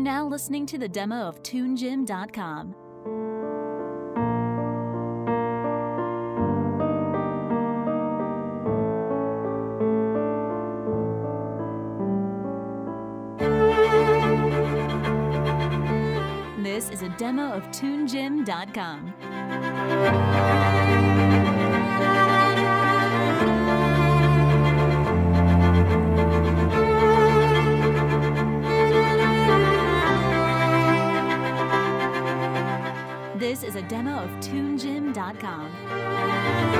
now listening to the demo of TuneGym.com. This is a demo of TuneGym.com. This is a demo of TuneGym.com.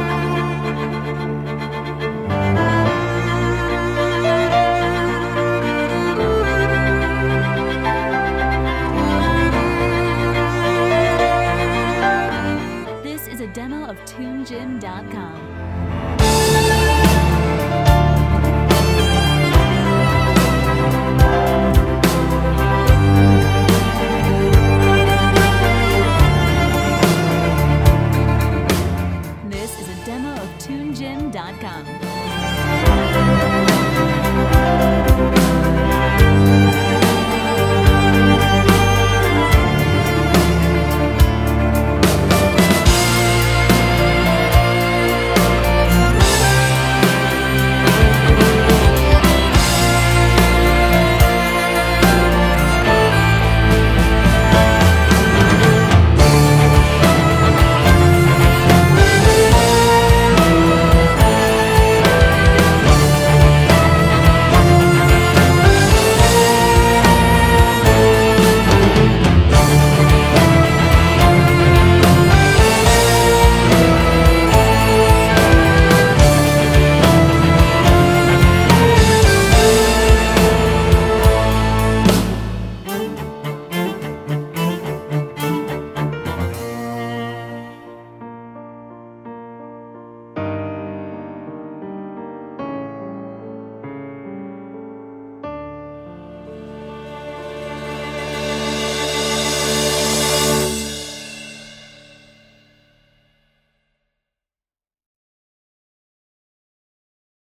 This is a demo of TuneGym.com. This is a demo of TuneGym.com.